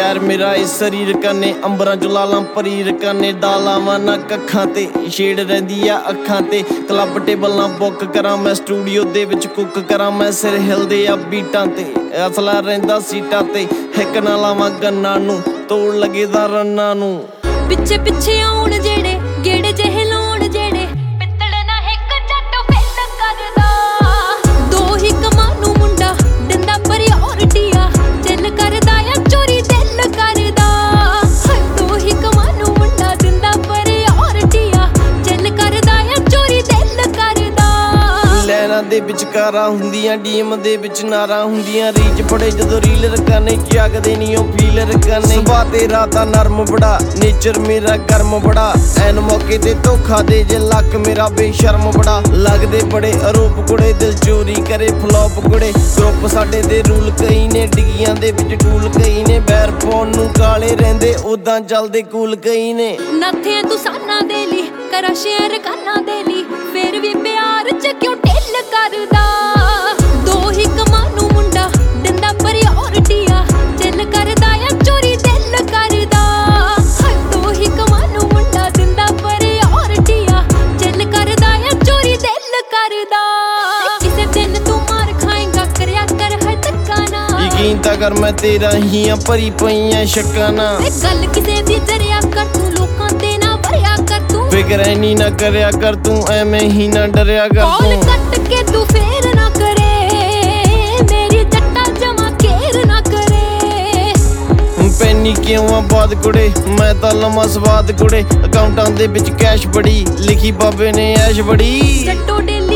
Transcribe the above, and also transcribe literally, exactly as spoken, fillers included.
ਸ਼ਹਿਰ ਮੇਰਾ ਇਸ ਸਰੀਰ ਕਨੇ ਅੰਬਰਾਂ ਚ ਲਾਲਾਂ ਪਰੀਰ ਕਨੇ ਡਾਲਾਵਾਂ ਨਾ ਕੱਖਾਂ ਤੇ ਛੇੜ ਰਹਿੰਦੀ ਆ ਅੱਖਾਂ ਤੇ ਕਲੱਬ ਟੇਬਲ ਨਾ ਬੁੱਕ ਕਰਾਂ ਮੈਂ ਸਟੂਡੀਓ ਦੇ ਵਿੱਚ ਕੁੱਕ ਕਰਾਂ ਮੈਂ ਸਿਰ ਹਿਲਦੇ ਆ ਬੀਟਾਂ ਤੇ ਅਸਲਾ ਰਹਿੰਦਾ ਸੀਟਾਂ ਤੇ ਹਿੱਕ ਨਾ ਲਾਵਾਂ ਗੰਨਾਂ ਨੂੰ ਤੋੜ ਲੱਗੇਦਾ ਰੰਨਾਂ ਨੂੰ ਪਿੱਛੇ ਪਿੱਛੇ ਆਉਣ ਜਿਹੜੇ ਗੇੜੇ ਜਿਹੇ ਲਾਉਣ ਜਿਹੜੇ ਪਿੱਤਲ ਨਾ ਹਿੱਕ ਜੱਟ ਫੇਲ ਕਰਦਾ ਦੋ ਹੀ ਕਮਾਂ ਨੂੰ ਮੁੰਡਾ ਦਿੰਦਾ ਪ੍ਰਾਇਓਰਟੀ ਆ ਦਿਲ ਕਰਦਾ ਆ ਚੋਰੀ ਦਿਲ ਕਰਦਾ ਦੋ ਹੀ ਕਮਾਂ ਨੂੰ ਮੁੰਡਾ ਦਿੰਦਾ ਪ੍ਰਾਇਓਰਟੀ ਆ ਦਿਲ ਕਰਦਾ ਆ ਚੋਰੀ ਦਿਲ ਕਰਦਾ ਲੈਣਾ ਦੇ ਵਿਚਕਾਰਾਂ ਹੁੰਦੀਆਂ ਡੀਐਮ ਦੇ ਵਿੱਚ ਨਾਰਾਂ ਹੁੰਦੀਆਂ ਰੀਚ ਬੜੇ ਜਦੋਂ ਰੀਲ ਰਕਾਨੇ ਜਾਗਦੇ ਨਹੀਂ ਉਹ ਫੀਲ ਰਕਾਨੇ ਸੁਭਾਅ ਤੇਰਾ ਤਾਂ ਨਰਮ ਬੜਾ ਨੇਚਰ ਮੇਰਾ ਗਰਮ ਬੜਾ ਐਨ ਮੌਕੇ ਤੇ ਧੋਖਾ ਦੇ ਜੇ ਲੱਕ ਮੇਰਾ ਬੇਸ਼ਰਮ ਬੜਾ ਲੱਗਦੇ ਬੜੇ ਆਰੋਪ ਕੁੜੇ ਦਿਲ ਚੋਰੀ ਕਰੇ ਫਲੋਪ ਕੁੜੇ ਗਰੁੱਪ ਸਾਡੇ ਦੇ ਰੂਲ ਕਈ ਨੇ ਡਿੱਗੀਆਂ ਦੇ ਵਿੱਚ ਟੂਲ ਕਈ ਨੇ ਬੈਰ ਪਾਉਣ ਨੂੰ ਕਾਲੇ ਰਹਿੰਦੇ ਉਦਾਂ ਚੱਲਦੇ ਕੂਲ ਕਈ ਨੇ ਨੱਥੇ ਤੂੰ ਸਾਨਾ ਦੇ ਲਈ ਕਰਾ ਸ਼ੇਅਰ ਕਾਨਾ ਦੇ ਲਈ ਫਿਰ ਵੀ ਪਿਆਰ ਚ ਕਿਉਂ ਢਿੱਲ ਕਰਦਾ ਦੋ ਹੀ ਕਮਾਂ ਨੂੰ ਮੁੰਡਾ ਦਿੰਦਾ ਪ੍ਰਾਇਓਰਟੀ ਆ ਦਿਲ ਕਰਦਾ ਆ ਚੋਰੀ ਦਿਲ ਕਰਦਾ ਦੋ ਹੀ ਕਮਾਂ ਨੂੰ ਮੁੰਡਾ ਦਿੰਦਾ ਪ੍ਰਾਇਓਰਟੀ ਆ ਦਿਲ ਕਰਦਾ ਆ ਚੋਰੀ ਦਿਲ ਕਰਦਾ ਕਿਸੇ ਦਿਨ ਤੂੰ ਮਾਰ ਖਾਏਗਾ ਕਰਿਆ ਕਰ ਹਰ ਧੱਕਾ ਨਾ ਯਕੀਨ ਤਾਂ ਕਰ ਮੈਂ ਤੇਰਾ ਹੀ ਆ ਭਰੀ ਪਈਆਂ ਸ਼ੱਕਾਂ ਨਾ ਗੱਲ ਕਿਸੇ ਦੀ ਜਰਿਆ ਕਰ ਤੂੰ ਲੋਕਾਂ ਤੇ ਨਾ ਭਰਿਆ ਕਰ ਤੂੰ ਫਿਕਰ ਐਨੀ ਨਾ ਕਰਿਆ ਕਰ ਤੂੰ ਐਵੇਂ ਹੀ ਨਾ ਡਰਿਆ ਕਰ ਕੌਲ ਤੂੰ ਕੱਟ ਕੇ ਤੂੰ ਫੇਰ ਨਾ ਕਰੇ ਮੇਰੀ ਜੱਟਾ ਜਮਾ ਕੇਰ ਨਾ ਕਰੇ ਪੈਨੀ ਕਿਉਂ ਆ ਬਾਦ ਕੁੜੇ ਮੈਂ ਤਾਂ ਲੰਮਾ ਸਵਾਦ ਕੁੜੇ ਅਕਾਊਂਟਾਂ ਦੇ ਵਿੱਚ ਕੈਸ਼ ਬੜੀ ਲਿਖੀ ਬਾਬੇ ਨੇ ਐਸ਼ ਬੜੀ ਜੱਟੋ ਡੇ